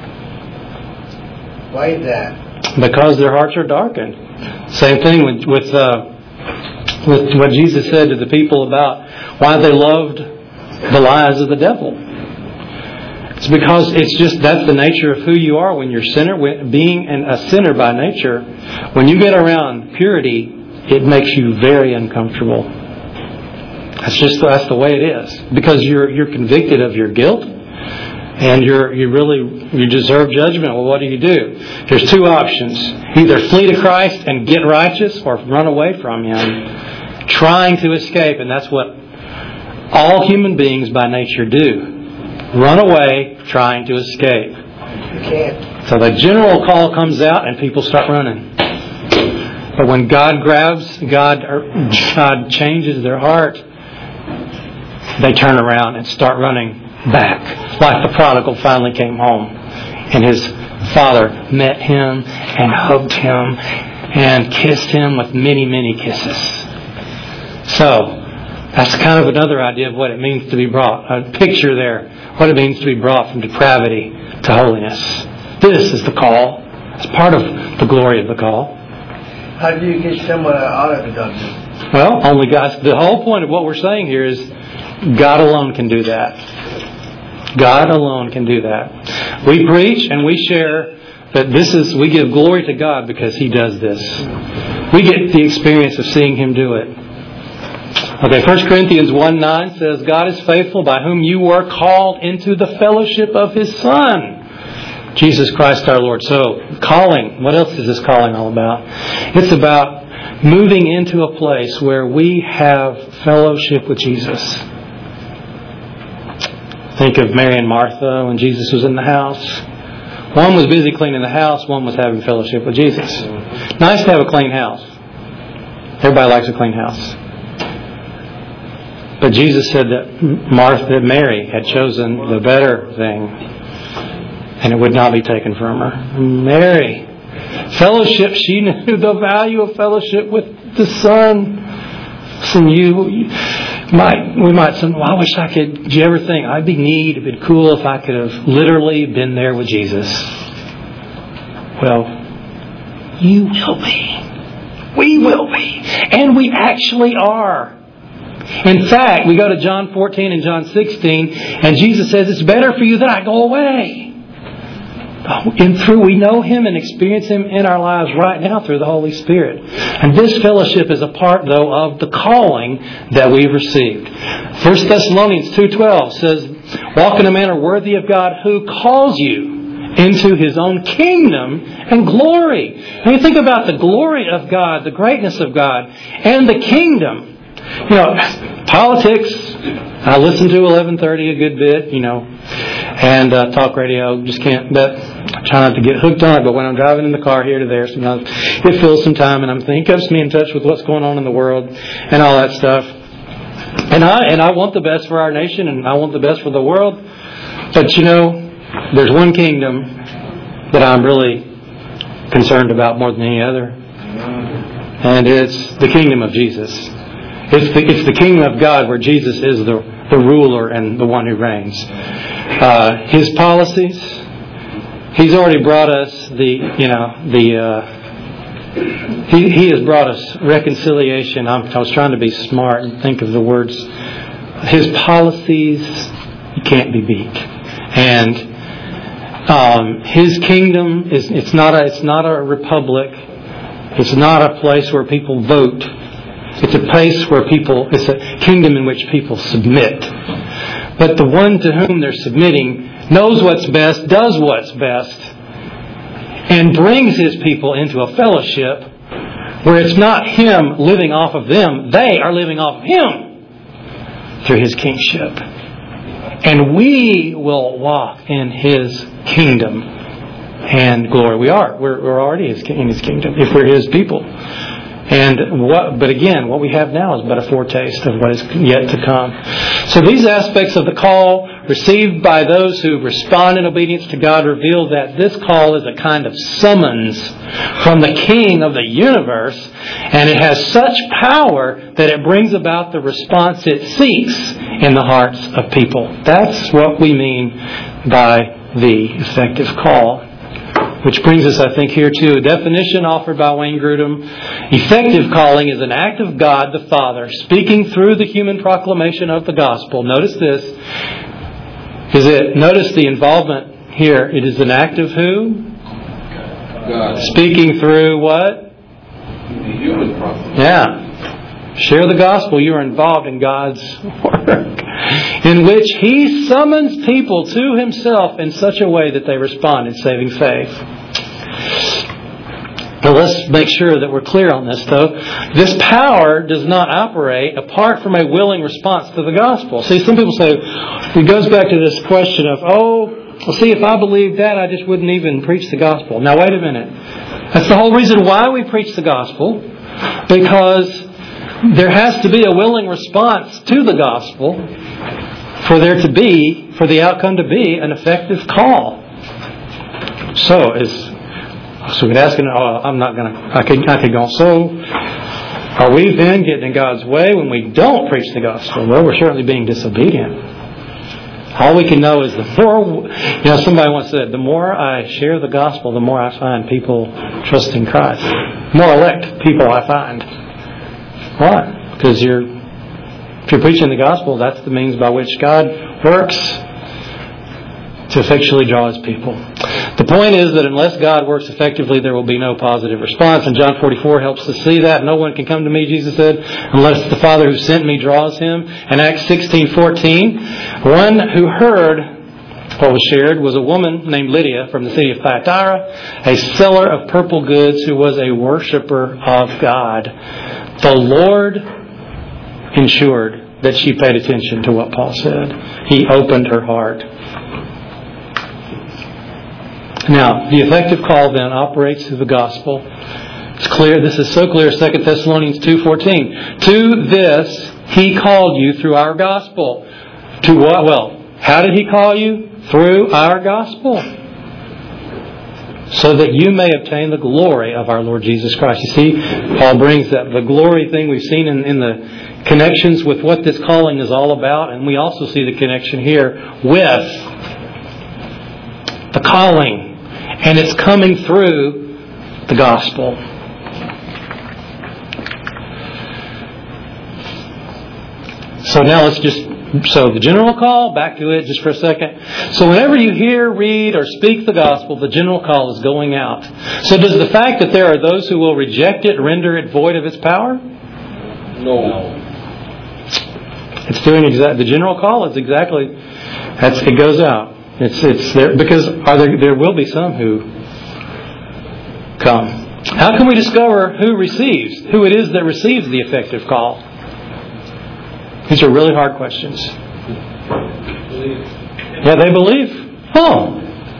S2: Why is that?
S1: Because their hearts are darkened. Same thing with with, uh, with what Jesus said to the people about why they loved the lies of the devil. It's because it's just that's the nature of who you are when you're sinner. When, being an, a sinner by nature, when you get around purity, it makes you very uncomfortable. That's just that's the way it is, because you're you're convicted of your guilt, and you're you really you deserve judgment. Well, what do you do? There's two options: either flee to Christ and get righteous, or run away from Him, trying to escape. And that's what all human beings by nature do: run away, trying to escape.
S2: You can't.
S1: So the general call comes out, and people start running. But when God grabs, God God changes their heart, they turn around and start running back. Like the prodigal finally came home, and his father met him and hugged him and kissed him with many, many kisses. So, that's kind of another idea of what it means to be brought. A picture there, what it means to be brought from depravity to holiness. This is the call. It's part of the glory of the call.
S2: How do you get someone out of the darkness?
S1: Well, only God. The whole point of what we're saying here is God alone can do that. God alone can do that. We preach and we share that this is, we give glory to God because He does this. We get the experience of seeing Him do it. Okay, First Corinthians one nine says, God is faithful, by whom you were called into the fellowship of His Son, Jesus Christ our Lord. So, calling. What else is this calling all about? It's about moving into a place where we have fellowship with Jesus. Think of Mary and Martha when Jesus was in the house. One was busy cleaning the house, one was having fellowship with Jesus. Nice to have a clean house. Everybody likes a clean house. But Jesus said that Martha, that Mary had chosen the better thing, and it would not be taken from her. Mary, fellowship, she knew the value of fellowship with the Son. So you, you might, we might say, well, I wish I could. Do you ever think I'd be neat? It'd be cool if I could have literally been there with Jesus. Well, you will be. We will be. And we actually are. In fact, we go to John fourteen and John sixteen, and Jesus says, it's better for you that I go away. And through, we know Him and experience Him in our lives right now through the Holy Spirit. And this fellowship is a part, though, of the calling that we've received. First Thessalonians two twelve says, walk in a manner worthy of God who calls you into His own kingdom and glory. When you think about the glory of God, the greatness of God, and the kingdom, you know, politics, I listen to eleven thirty a good bit, you know, and uh, talk radio, just can't, but I try not to get hooked on it, but when I'm driving in the car here to there, sometimes it fills some time and I'm thinking, it keeps me in touch with what's going on in the world and all that stuff. And I, and I want the best for our nation and I want the best for the world, but you know, there's one kingdom that I'm really concerned about more than any other, and it's the kingdom of Jesus. It's the, it's the kingdom of God where Jesus is the the ruler and the one who reigns. Uh, his policies, He's already brought us the, you know, the, uh, he, he has brought us reconciliation. I'm, I was trying to be smart and think of the words. His policies, you can't be beat. And um, His kingdom is, it's not a, it's not a republic. It's not a place where people vote. It's a place where people, it's a kingdom in which people submit. But the one to whom they're submitting knows what's best, does what's best, and brings His people into a fellowship where it's not Him living off of them, they are living off of Him through His kingship. And we will walk in His kingdom and glory. We are. We're, we're already in His kingdom if we're His people. And what, but again, what we have now is but a foretaste of what is yet to come. So these aspects of the call received by those who respond in obedience to God reveal that this call is a kind of summons from the King of the universe, and it has such power that it brings about the response it seeks in the hearts of people. That's what we mean by the effective call. Which brings us, I think, here to a definition offered by Wayne Grudem. Effective calling is an act of God the Father speaking through the human proclamation of the gospel. Notice this. Is it? Notice the involvement here. It is an act of who? God. Speaking through what? The human proclamation. Yeah. Share the gospel. You are involved in God's work, in which He summons people to Himself in such a way that they respond in saving faith. Now let's make sure that we're clear on this, though. This power does not operate apart from a willing response to the gospel. See, some people say, it goes back to this question of, oh, well, see, if I believed that, I just wouldn't even preach the gospel. Now, wait a minute. That's the whole reason why we preach the gospel, because there has to be a willing response to the gospel for there to be, for the outcome to be an effective call. So, is so we could ask, oh, I'm not going to, I could, I could go, so are we then getting in God's way when we don't preach the gospel? Well, we're certainly being disobedient. All we can know is the more, you know, somebody once said, the more I share the gospel, the more I find people trust in Christ. The more elect people I find. Why? Because you're, if you're preaching the gospel, that's the means by which God works to effectually draw His people. The point is that unless God works effectively, there will be no positive response. And John forty-four helps us see that. No one can come to me, Jesus said, unless the Father who sent me draws him. And Acts sixteen fourteen, one who heard what was shared was a woman named Lydia from the city of Thyatira, a seller of purple goods who was a worshiper of God. The Lord ensured that she paid attention to what Paul said. He opened her heart. Now, the effective call then operates through the gospel. It's clear, this is so clear, Second Thessalonians two fourteen. To this He called you through our gospel. To what? Well, how did He call you? Through our gospel. So that you may obtain the glory of our Lord Jesus Christ. You see, Paul brings that the glory thing we've seen in, in the connections with what this calling is all about. And we also see the connection here with the calling. And it's coming through the gospel. So now let's just, so the general call, back to it just for a second. So whenever you hear, read, or speak the gospel, the general call is going out. So does the fact that there are those who will reject it render it void of its power?
S2: No.
S1: It's doing exactly, the general call is exactly, that's, it goes out. It's it's there because are there there will be some who come. How can we discover who receives, who it is that receives the effective call? These are really hard questions. Yeah, they believe. Oh.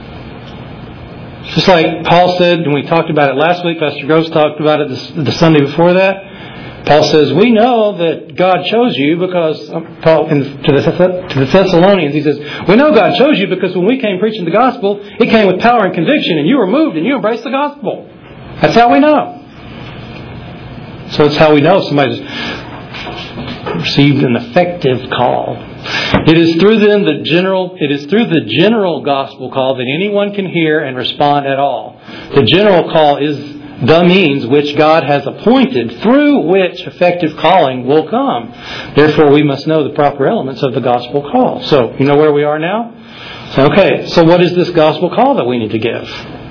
S1: Just like Paul said, and we talked about it last week, Pastor Groves talked about it the, the Sunday before that. Paul says, we know that God chose you because, Paul, in, to, the, to the Thessalonians, he says, we know God chose you because when we came preaching the gospel, it came with power and conviction, and you were moved and you embraced the gospel. That's how we know. So it's how we know somebody's received an effective call. It is through then the general it is through the general gospel call that anyone can hear and respond at all. The general call is the means which God has appointed through which effective calling will come. Therefore we must know the proper elements of the gospel call. So you know where we are now? So, okay, so what is this gospel call that we need to give?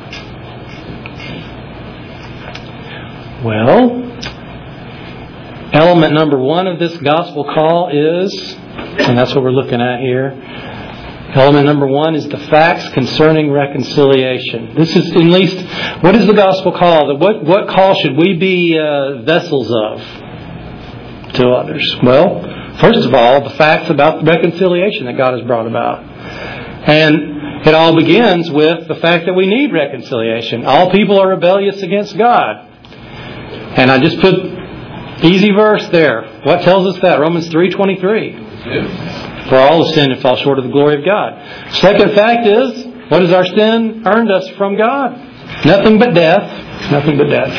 S1: Well, element number one of this gospel call is, and that's what we're looking at here, element number one is the facts concerning reconciliation. This is, at least, what is the gospel call? What, what call should we be uh, vessels of to others? Well, first of all, the facts about the reconciliation that God has brought about. And it all begins with the fact that we need reconciliation. All people are rebellious against God. And I just put easy verse there. What tells us that? Romans three twenty-three. For all have sinned and fall short of the glory of God. Second fact is, what has our sin earned us from God? Nothing but death. Nothing but death.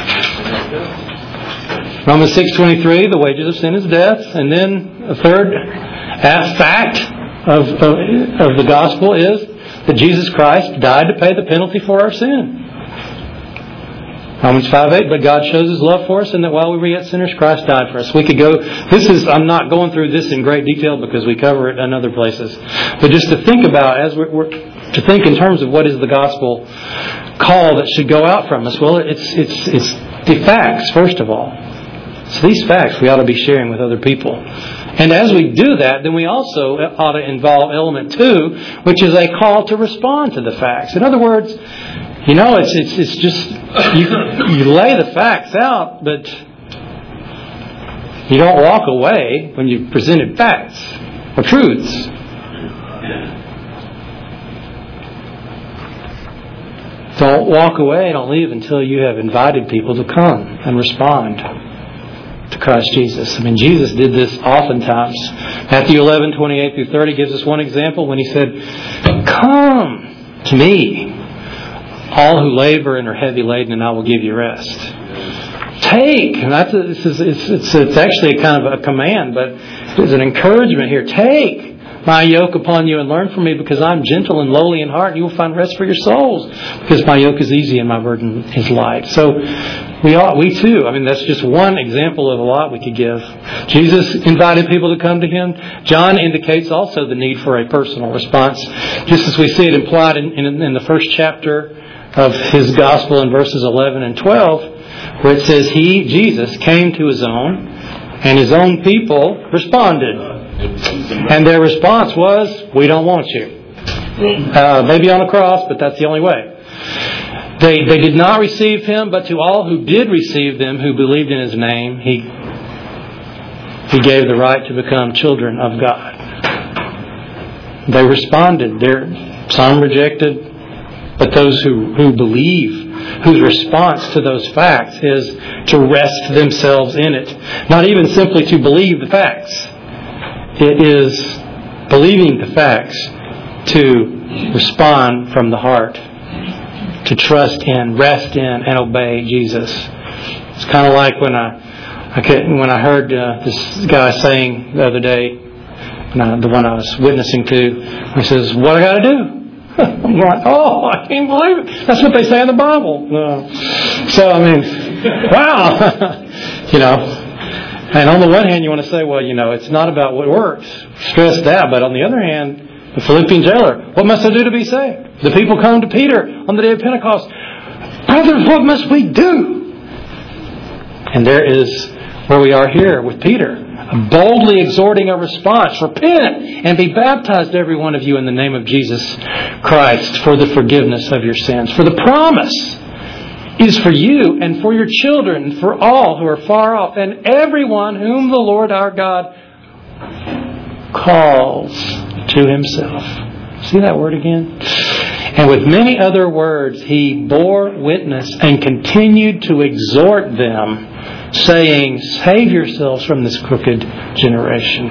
S1: Romans six twenty-three, the wages of sin is death. And then a third fact of, of, of the gospel is that Jesus Christ died to pay the penalty for our sin. Romans five eight, but God shows His love for us and that while we were yet sinners, Christ died for us. We could go, this is, I'm not going through this in great detail because we cover it in other places. But just to think about, as we're, we're to think in terms of what is the gospel call that should go out from us. Well, it's, it's, it's the facts, first of all. So these facts we ought to be sharing with other people. And as we do that, then we also ought to involve element two, which is a call to respond to the facts. In other words, you know, it's it's it's just you you lay the facts out, but you don't walk away when you've presented facts or truths. Don't walk away, don't leave until you have invited people to come and respond to Christ Jesus. I mean, Jesus did this oftentimes. Matthew eleven twenty-eight through thirty gives us one example when He said, "Come to me, all who labor and are heavy laden, and I will give you rest." Take, and that's a, this is, it's, it's, it's actually a kind of a command, but there's an encouragement here. Take my yoke upon you and learn from me, because I'm gentle and lowly in heart, and you will find rest for your souls. Because my yoke is easy and my burden is light. So we ought, we too, I mean, that's just one example of a lot we could give. Jesus invited people to come to Him. John indicates also the need for a personal response, just as we see it implied in, in, in the first chapter of his gospel in verses eleven and twelve, where it says, He, Jesus, came to His own, and His own people responded. And their response was, we don't want you. Uh, maybe on a cross, but that's the only way. They they did not receive Him, but to all who did receive them, who believed in His name, He, he gave the right to become children of God. They responded. They're, some rejected, but those who, who believe, whose response to those facts is to rest themselves in it. Not even simply to believe the facts. It is believing the facts to respond from the heart, to trust in, rest in, and obey Jesus. It's kind of like when I, I could, when I heard uh, this guy saying the other day, uh, the one I was witnessing to, he says, "What I got to do?" I'm going, oh, I can't believe it. That's what they say in the Bible. Uh, so, I mean, wow. You know, and on the one hand, you want to say, well, you know, it's not about what works. Stress that. But on the other hand, the Philippian jailer, what must I do to be saved? The people come to Peter on the day of Pentecost. Brothers, what must we do? And there is where we are here with Peter. boldly exhorting a response. Repent and be baptized, every one of you, in the name of Jesus Christ for the forgiveness of your sins. For the promise is for you and for your children and for all who are far off, and everyone whom the Lord our God calls to Himself. See that word again? And with many other words He bore witness and continued to exhort them, saying, save yourselves from this crooked generation.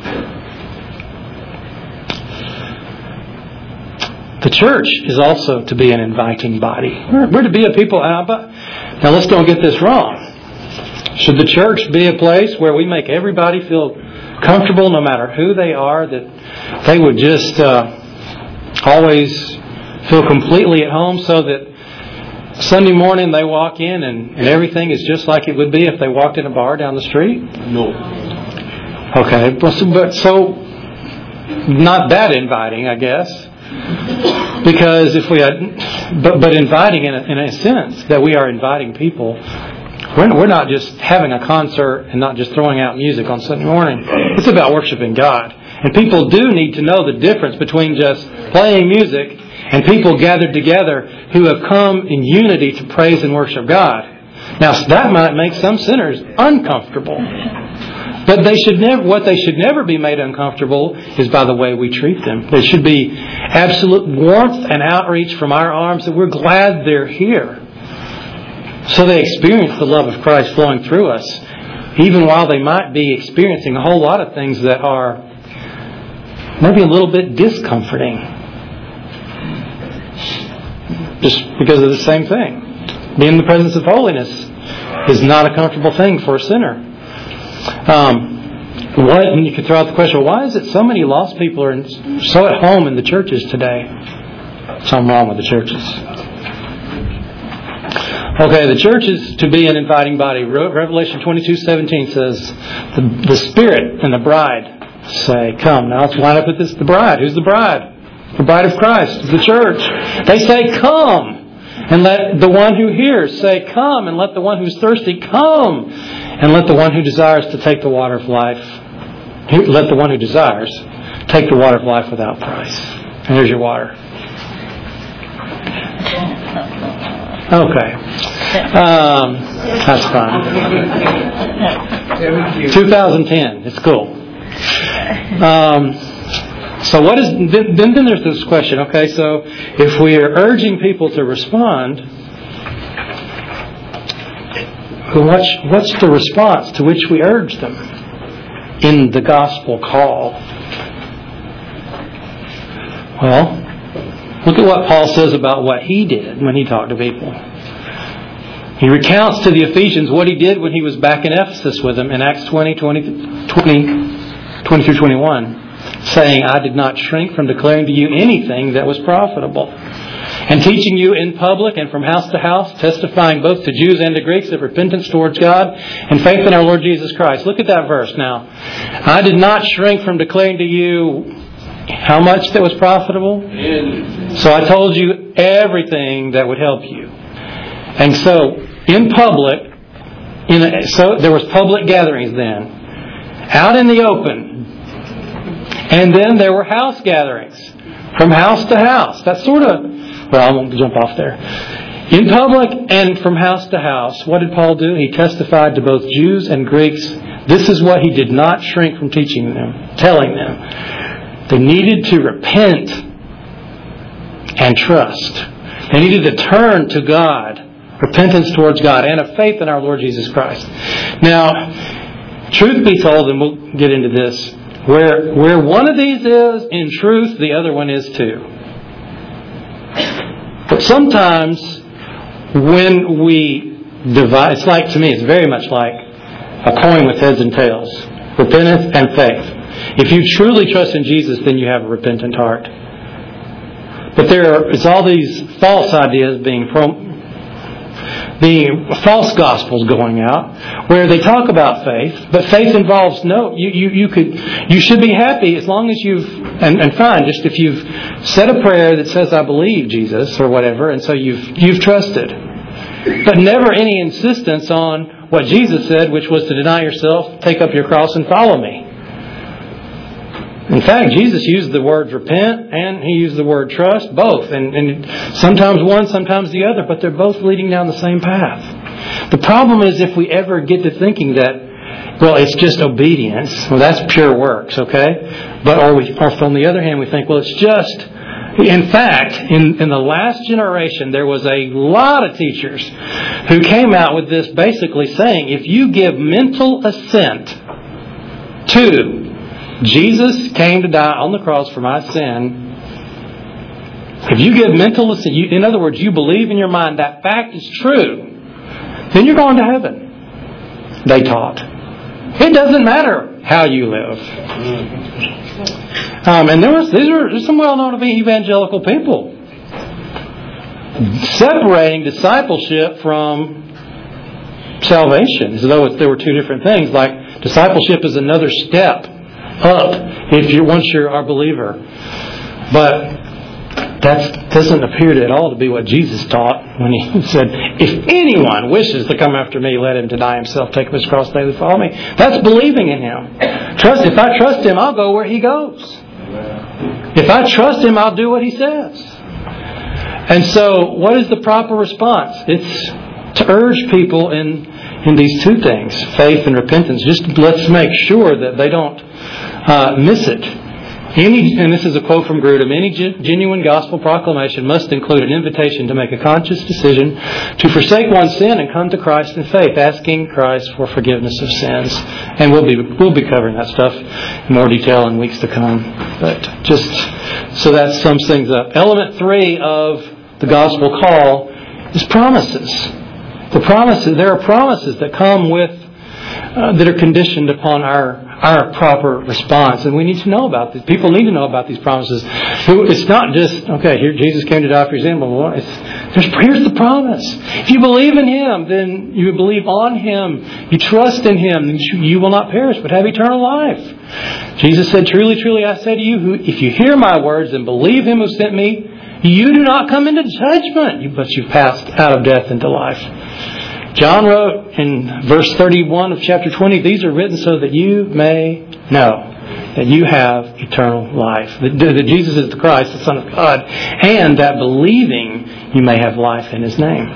S1: The church is also to be an inviting body. We're to be a people. Now let's don't get this wrong. Should the church be a place where we make everybody feel comfortable no matter who they are, that they would just uh, always feel completely at home, so that Sunday morning they walk in and, and everything is just like it would be if they walked in a bar down the street?
S3: No.
S1: Okay, but so, but so not that inviting, I guess. Because if we had, but but inviting in a, in a sense that we are inviting people. We're, we're not just having a concert and not just throwing out music on Sunday morning. It's about worshiping God. And people do need to know the difference between just playing music and people gathered together who have come in unity to praise and worship God. Now, that might make some sinners uncomfortable. But they should never, what they should never be made uncomfortable is by the way we treat them. There should be absolute warmth and outreach from our arms that we're glad they're here. So they experience the love of Christ flowing through us, even while they might be experiencing a whole lot of things that are maybe a little bit discomforting. Just because of the same thing. Being in the presence of holiness is not a comfortable thing for a sinner. Um, what, and you could throw out the question, well, why is it so many lost people are in, so at home in the churches today? Something wrong with the churches. Okay, the church is to be an inviting body. Revelation twenty-two seventeen says, the, the Spirit and the bride say, come. Now let's line up with this. The bride. Who's the bride? The bride of Christ is the church. They say, come. And let the one who hears say, come. And let the one who's thirsty come. And let the one who desires to take the water of life, let the one who desires take the water of life without price. And here's your water. Okay. Um, that's fine. twenty ten. It's cool. Um, so what is, then, then there's this question, okay, so if we are urging people to respond, what's, what's the response to which we urge them in the gospel call? Well, look at what Paul says about what he did when he talked to people. He recounts to the Ephesians what he did when he was back in Ephesus with them in Acts twenty, twenty, twenty, twenty through twenty-one, saying, I did not shrink from declaring to you anything that was profitable, and teaching you in public and from house to house, testifying both to Jews and to Greeks of repentance towards God and faith in our Lord Jesus Christ. Look at that verse now. I did not shrink from declaring to you how much that was profitable. So I told you everything that would help you. And so, in public, in a, so there was public gatherings then, out in the open, and then there were house gatherings from house to house. That's sort of, well, I won't jump off there. In public and from house to house, what did Paul do? He testified to both Jews and Greeks. This is what he did not shrink from teaching them, telling them. They needed to repent and trust. They needed to turn to God, repentance towards God, and a faith in our Lord Jesus Christ. Now, truth be told, and we'll get into this, where, where one of these is in truth, the other one is too. But sometimes when we divide, it's like, to me, it's very much like a coin with heads and tails. Repentance and faith. If you truly trust in Jesus, then you have a repentant heart. But there are, it's all these false ideas being from, being false gospels going out, where they talk about faith, but faith involves no. You you you could you should be happy as long as you've and, and fine just if you've said a prayer that says I believe Jesus or whatever, and so you've you've trusted, but never any insistence on what Jesus said, which was to deny yourself, take up your cross and follow me. In fact, Jesus used the word repent and He used the word trust, both. And, and sometimes one, sometimes the other, but they're both leading down the same path. The problem is if we ever get to thinking that, well, it's just obedience. Well, that's pure works, okay? But or, we, or on the other hand, we think, well, it's just... In fact, in, in the last generation, there was a lot of teachers who came out with this basically saying, if you give mental assent to Jesus came to die on the cross for my sin, if you give mental assent, you, in other words, you believe in your mind that fact is true, then you're going to heaven, they taught. It doesn't matter how you live. Um, and there was these are some well-known evangelical people separating discipleship from salvation, as though there were two different things. Like discipleship is another step up if you once you're a believer, but that doesn't appear to at all to be what Jesus taught when He said, "If anyone wishes to come after me, let him deny himself, take up his cross daily, follow me." That's believing in Him. Trust. If I trust Him, I'll go where He goes. If I trust Him, I'll do what He says. And so, what is the proper response? It's to urge people in in these two things, faith and repentance. Just let's make sure that they don't uh, miss it. Any, and this is a quote from Grudem, any genuine gospel proclamation must include an invitation to make a conscious decision to forsake one's sin and come to Christ in faith, asking Christ for forgiveness of sins. And we'll be we'll be covering that stuff in more detail in weeks to come. But just so that sums things up. Element three of the gospel call is promises. The promises. There are promises that come with uh, that are conditioned upon our. Our proper response. And we need to know about this. People need to know about these promises. It's not just, okay, here Jesus came to die for your sin, blah, blah, blah. It's, here's the promise. If you believe in Him, then you believe on Him. You trust in Him. Then you, you will not perish, but have eternal life. Jesus said, truly, truly, I say to you, who, if you hear my words and believe Him who sent me, you do not come into judgment, but you've passed out of death into life. John wrote in verse thirty-one of chapter twenty, these are written so that you may know that you have eternal life. That, that Jesus is the Christ, the Son of God, and that believing you may have life in His name.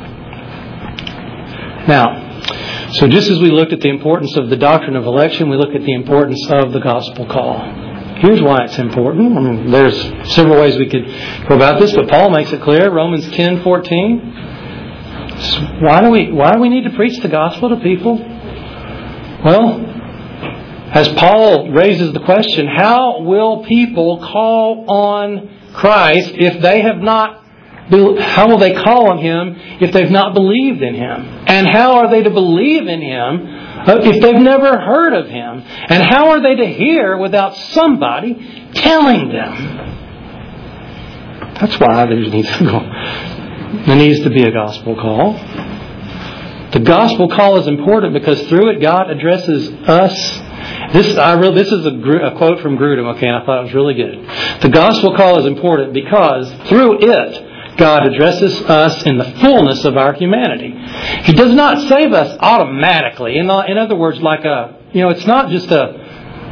S1: Now, so just as we looked at the importance of the doctrine of election, we look at the importance of the gospel call. Here's why it's important. I mean, there's several ways we could go about this, but Paul makes it clear. Romans ten fourteen. Why do we why do we need to preach the gospel to people? Well, as Paul raises the question, how will people call on Christ if they have not how will they call on Him if they've not believed in Him? And how are they to believe in Him if they've never heard of Him? And how are they to hear without somebody telling them? That's why there needs to go. There needs to be a gospel call. The gospel call is important because through it God addresses us. This I really, this is a, a quote from Grudem, okay, and I thought it was really good. The gospel call is important because through it God addresses us in the fullness of our humanity. He does not save us automatically. In, in other words, like a, you know, it's not just a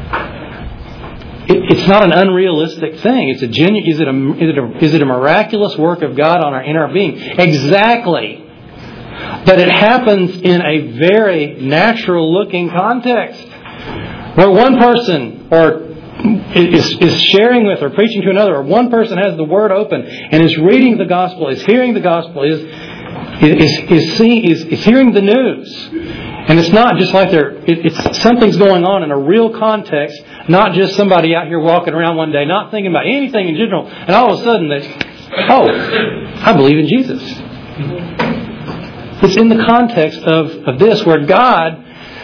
S1: It's not an unrealistic thing. It's a genuine. Is it a, is it a is it a miraculous work of God on our in our being? Exactly. But it happens in a very natural-looking context, where one person or is is sharing with or preaching to another, or one person has the Word open and is reading the gospel, is hearing the gospel, is is is seeing is, is hearing the news. And it's not just like they're, it, it's something's going on in a real context, not just somebody out here walking around one day, not thinking about anything in general, and all of a sudden they, oh, I believe in Jesus. It's in the context of, of this where God,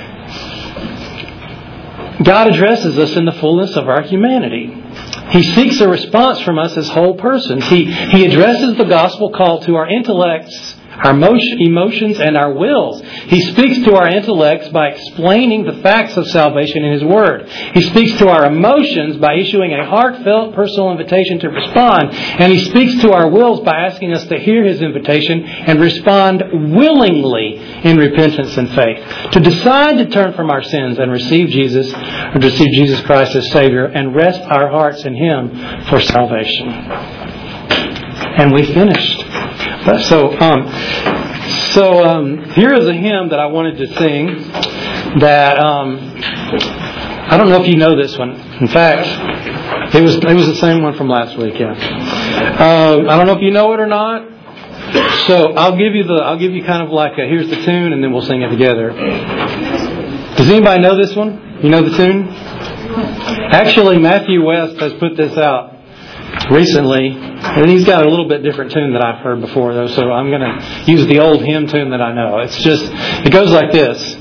S1: God addresses us in the fullness of our humanity. He seeks a response from us as whole persons. He, he addresses the gospel call to our intellects, our emotions, and our wills. He speaks to our intellects by explaining the facts of salvation in His Word. He speaks to our emotions by issuing a heartfelt personal invitation to respond. And He speaks to our wills by asking us to hear His invitation and respond willingly in repentance and faith. To decide to turn from our sins and receive Jesus, or to receive Jesus Christ as Savior, and rest our hearts in Him for salvation. And we finished. So, um, so um, here is a hymn that I wanted to sing. That um, I don't know if you know this one. In fact, it was it was the same one from last week. Yeah. Uh, I don't know if you know it or not. So I'll give you the I'll give you kind of like a, here's the tune, and then we'll sing it together. Does anybody know this one? You know the tune? Actually, Matthew West has put this out recently, and he's got a little bit different tune that I've heard before, though, so I'm going to use the old hymn tune that I know. It's just, it goes like this.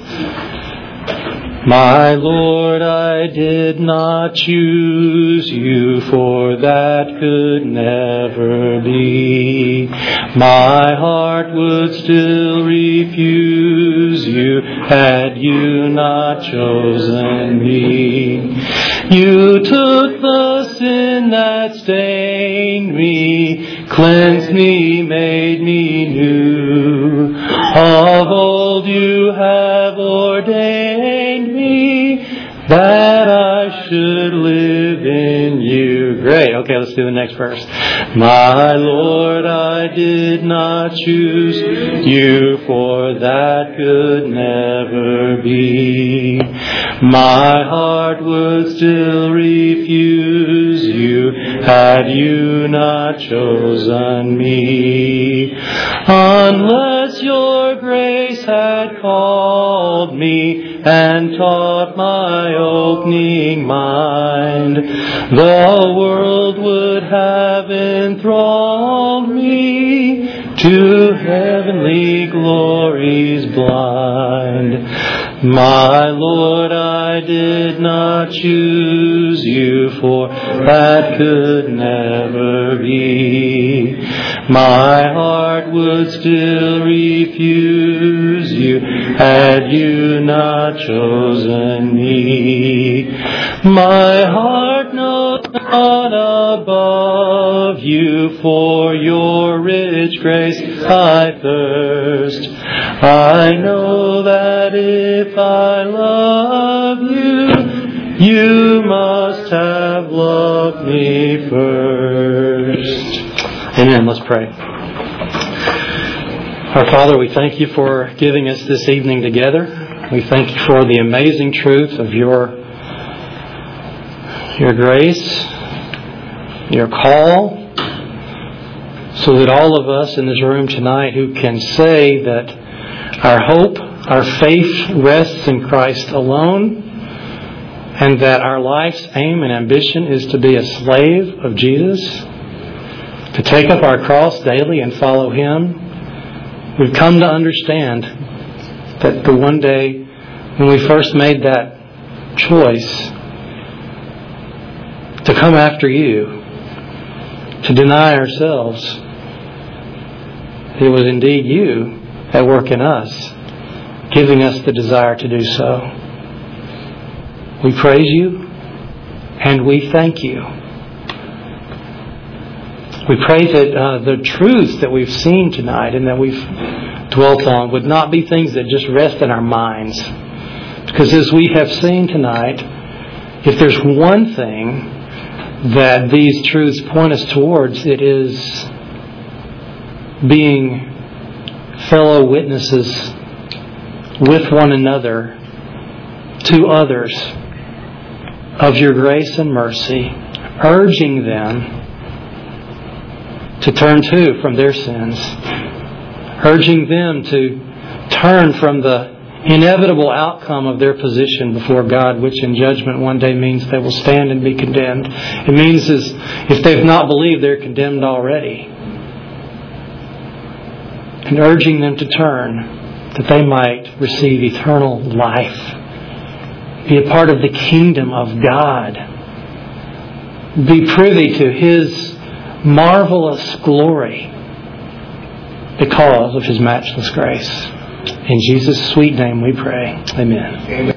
S1: My Lord, I did not choose you, for that could never be. My heart would still refuse you, had you not chosen me. You took the sin that stained me, cleansed me, made me new. Of old you have ordained me, that I should live in you. Great. Okay, let's do the next verse. My Lord, I did not choose you, for that could never be. My heart would still refuse you, had you not chosen me. Unless your grace had called me and taught my opening mind, the world would have enthralled me, to heavenly glories blind. My Lord, I did not choose you, for that could never be. My heart would still refuse you, had you not chosen me. My heart knows not above you, for your rich grace I thirst. I know that if I love you, you must have loved me first. Amen. Let's pray. Our Father, we thank you for giving us this evening together. We thank you for the amazing truth of your, your grace, your call, so that all of us in this room tonight who can say that our hope, our faith rests in Christ alone, and that our life's aim and ambition is to be a slave of Jesus, to take up our cross daily and follow Him. We've come to understand that the one day when we first made that choice to come after you, to deny ourselves, it was indeed you at work in us, giving us the desire to do so. We praise you and we thank you. We pray that uh, the truths that we've seen tonight and that we've dwelt on would not be things that just rest in our minds. Because as we have seen tonight, if there's one thing that these truths point us towards, it is being fellow witnesses with one another to others of your grace and mercy, urging them to turn too from their sins, urging them to turn from the inevitable outcome of their position before God, which in judgment one day means they will stand and be condemned. It means as if they've not believed, they're condemned already. And urging them to turn, that they might receive eternal life, be a part of the kingdom of God, be privy to His marvelous glory, because of His matchless grace. In Jesus' sweet name we pray. Amen.
S2: Amen.